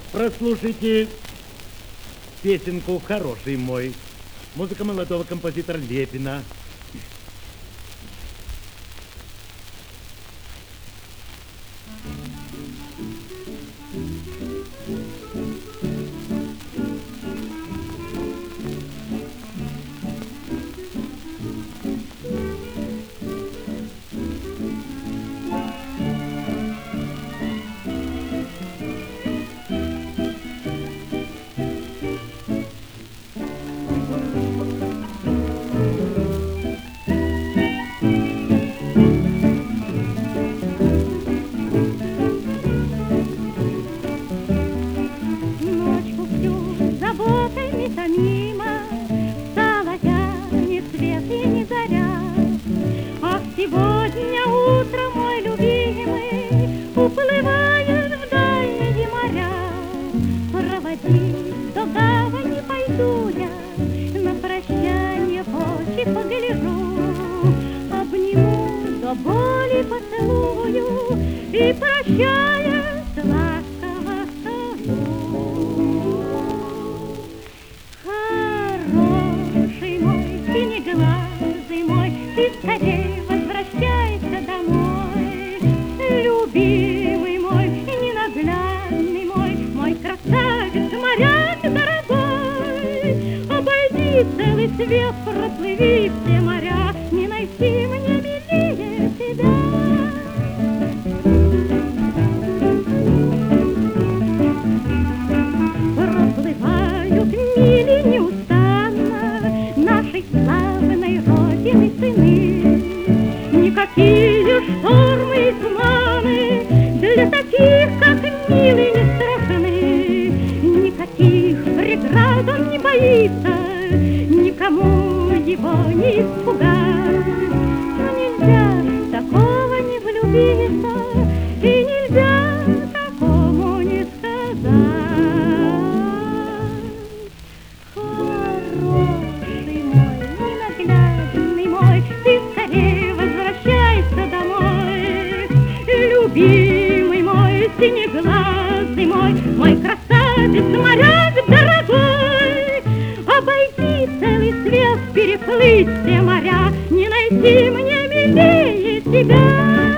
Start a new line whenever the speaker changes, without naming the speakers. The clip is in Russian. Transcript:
Прослушайте песенку «Хороший мой». Музыка молодого композитора Лепина.
Сегодня утром, мой любимый, уплывает в дальние моря. Проводить до гавани пойду я, на прощание в очи погляжу, обниму, до боли поцелую и, прощаясь, ласково скажу: хороший мой, синеглазый мой, ты скорей возвращайся домой. Любимый мой, ненаглядный мой, мой красавец, моряк дорогой, обойди целый свет, проплыви все моря, не найти мне милее тебя. Проплывают мили неустанно нашей славной Родины сыны. Никакие штормы и туманы для таких, как милый, не страшны. Никаких преград он не боится, никому его не испугать. Но нельзя такого не влюбиться, и нельзя такому не сказать. Хороший мой, ненаглядный мой, ты скорее возвращайся домой. Любимый мой, синеглазый мой, мой красавец, моряк дорогой, обойди целый свет, переплыть все моря, не найти мне милее тебя.